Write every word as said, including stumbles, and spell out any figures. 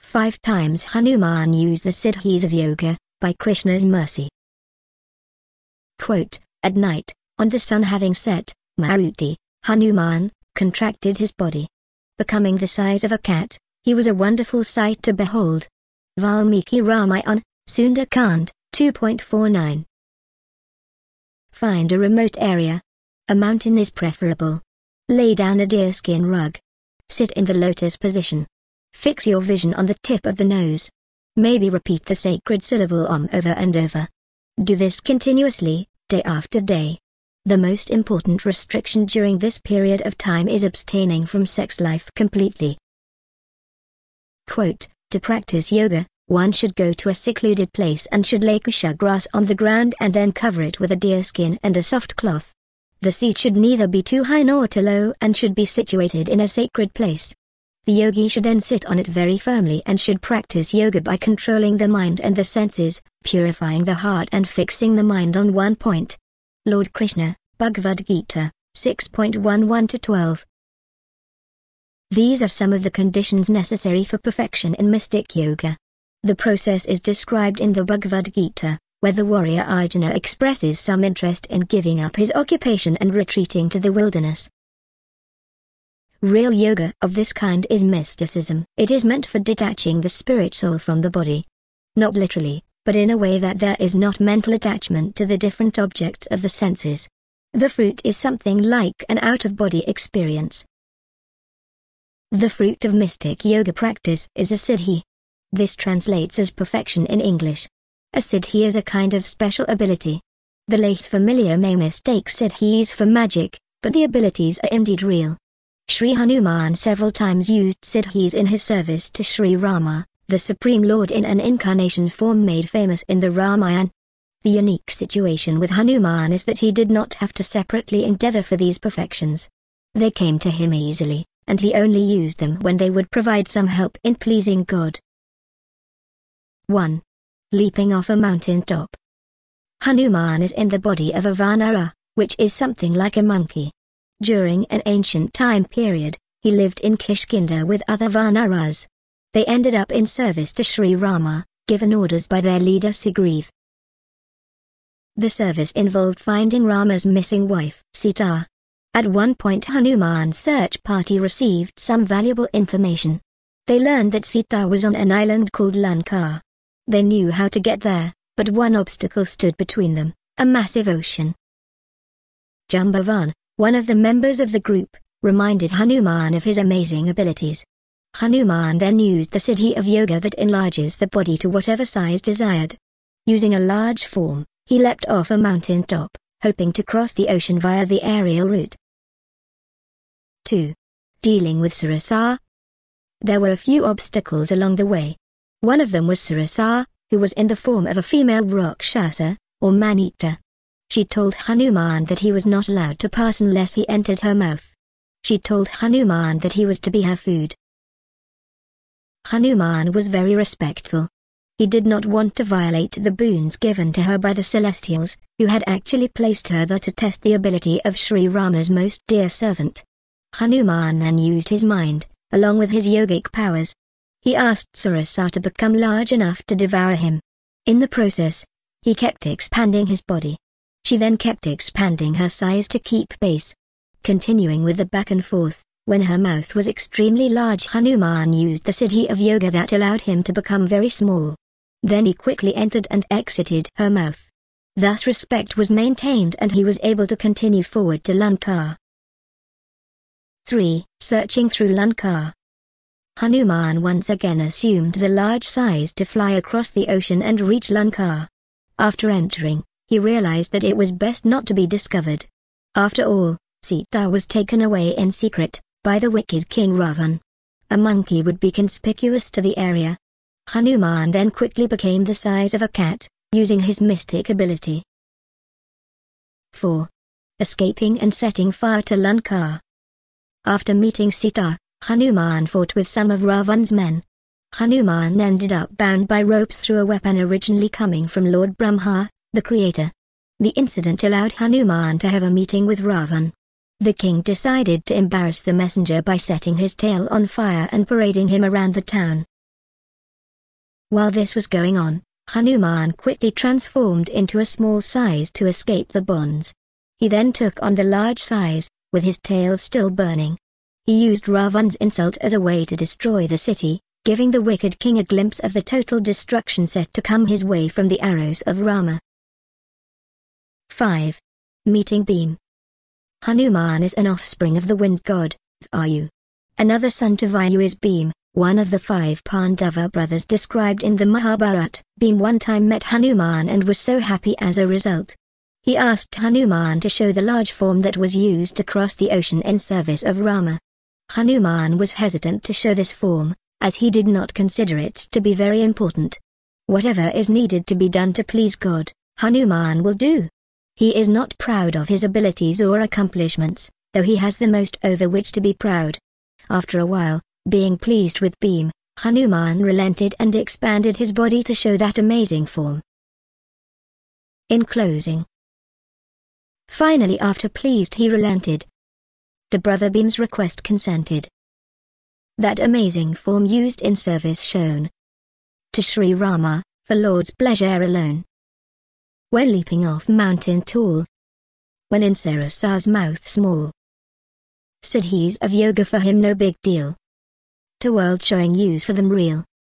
Five times Hanuman used the Siddhis of yoga, by Krishna's mercy. Quote, at night, on the sun having set, Maruti, Hanuman, contracted his body. Becoming the size of a cat, he was a wonderful sight to behold. Valmiki Ramayana, Sundar-Kand, two point four nine. Find a remote area. A mountain is preferable. Lay down a deerskin rug. Sit in the lotus position. Fix your vision on the tip of the nose. Maybe repeat the sacred syllable Om over and over. Do this continuously, day after day. The most important restriction during this period of time is abstaining from sex life completely. Quote, to practice yoga, one should go to a secluded place and should lay kusha grass on the ground and then cover it with a deerskin and a soft cloth. The seat should neither be too high nor too low and should be situated in a sacred place. The yogi should then sit on it very firmly and should practice yoga by controlling the mind and the senses, purifying the heart and fixing the mind on one point. Lord Krishna, Bhagavad Gita, six point eleven to twelve. These are some of the conditions necessary for perfection in mystic yoga. The process is described in the Bhagavad Gita, where the warrior Arjuna expresses some interest in giving up his occupation and retreating to the wilderness. Real yoga of this kind is mysticism. It is meant for detaching the spirit soul from the body. Not literally, but in a way that there is not mental attachment to the different objects of the senses. The fruit is something like an out-of-body experience. The fruit of mystic yoga practice is a siddhi. This translates as perfection in English. A siddhi is a kind of special ability. The late familiar may mistake siddhis for magic, but the abilities are indeed real. Sri Hanuman several times used siddhis in his service to Sri Rama, the Supreme Lord in an incarnation form made famous in the Ramayana. The unique situation with Hanuman is that he did not have to separately endeavor for these perfections. They came to him easily, and he only used them when they would provide some help in pleasing God. one. Leaping off a mountain top. Hanuman is in the body of a Vanara, which is something like a monkey. During an ancient time period, he lived in Kishkinda with other Vanaras. They ended up in service to Sri Rama, given orders by their leader Sugriva. The service involved finding Rama's missing wife, Sita. At one point Hanuman's search party received some valuable information. They learned that Sita was on an island called Lanka. They knew how to get there, but one obstacle stood between them, a massive ocean. Jambavan, one of the members of the group, reminded Hanuman of his amazing abilities. Hanuman then used the siddhi of yoga that enlarges the body to whatever size desired. Using a large form, he leapt off a mountain top, hoping to cross the ocean via the aerial route. two. Dealing with Sarasa. There were a few obstacles along the way. One of them was Sarasa, who was in the form of a female Rakshasa, or Manita. She told Hanuman that he was not allowed to pass unless he entered her mouth. She told Hanuman that he was to be her food. Hanuman was very respectful. He did not want to violate the boons given to her by the Celestials, who had actually placed her there to test the ability of Sri Rama's most dear servant. Hanuman then used his mind, along with his yogic powers. He asked Sarasa to become large enough to devour him. In the process, he kept expanding his body. She then kept expanding her size to keep pace. Continuing with the back and forth, when her mouth was extremely large, Hanuman used the siddhi of yoga that allowed him to become very small. Then he quickly entered and exited her mouth. Thus respect was maintained and he was able to continue forward to Lanka. three. Searching through Lanka. Hanuman once again assumed the large size to fly across the ocean and reach Lanka. After entering, he realized that it was best not to be discovered. After all, Sita was taken away in secret, by the wicked King Ravan. A monkey would be conspicuous to the area. Hanuman then quickly became the size of a cat, using his mystic ability. four. Escaping and setting fire to Lanka. After meeting Sita, Hanuman fought with some of Ravan's men. Hanuman ended up bound by ropes through a weapon originally coming from Lord Brahma, the creator. The incident allowed Hanuman to have a meeting with Ravan. The king decided to embarrass the messenger by setting his tail on fire and parading him around the town. While this was going on, Hanuman quickly transformed into a small size to escape the bonds. He then took on the large size, with his tail still burning. He used Ravan's insult as a way to destroy the city, giving the wicked king a glimpse of the total destruction set to come his way from the arrows of Rama. five. Meeting Bhima. Hanuman is an offspring of the wind god, Vayu. Another son to Vayu is Bhima, one of the five Pandava brothers described in the Mahabharata. Bhima one time met Hanuman and was so happy as a result. He asked Hanuman to show the large form that was used to cross the ocean in service of Rama. Hanuman was hesitant to show this form, as he did not consider it to be very important. Whatever is needed to be done to please God, Hanuman will do. He is not proud of his abilities or accomplishments, though he has the most over which to be proud. After a while, being pleased with Bhima, Hanuman relented and expanded his body to show that amazing form. In closing. Finally, after pleased he relented. The brother Bhima's request consented. That amazing form used in service shown to Sri Rama, for Lord's pleasure alone. When leaping off mountain tall, when in Sarasa's mouth small. Siddhis of yoga for him no big deal. To world showing use for them real.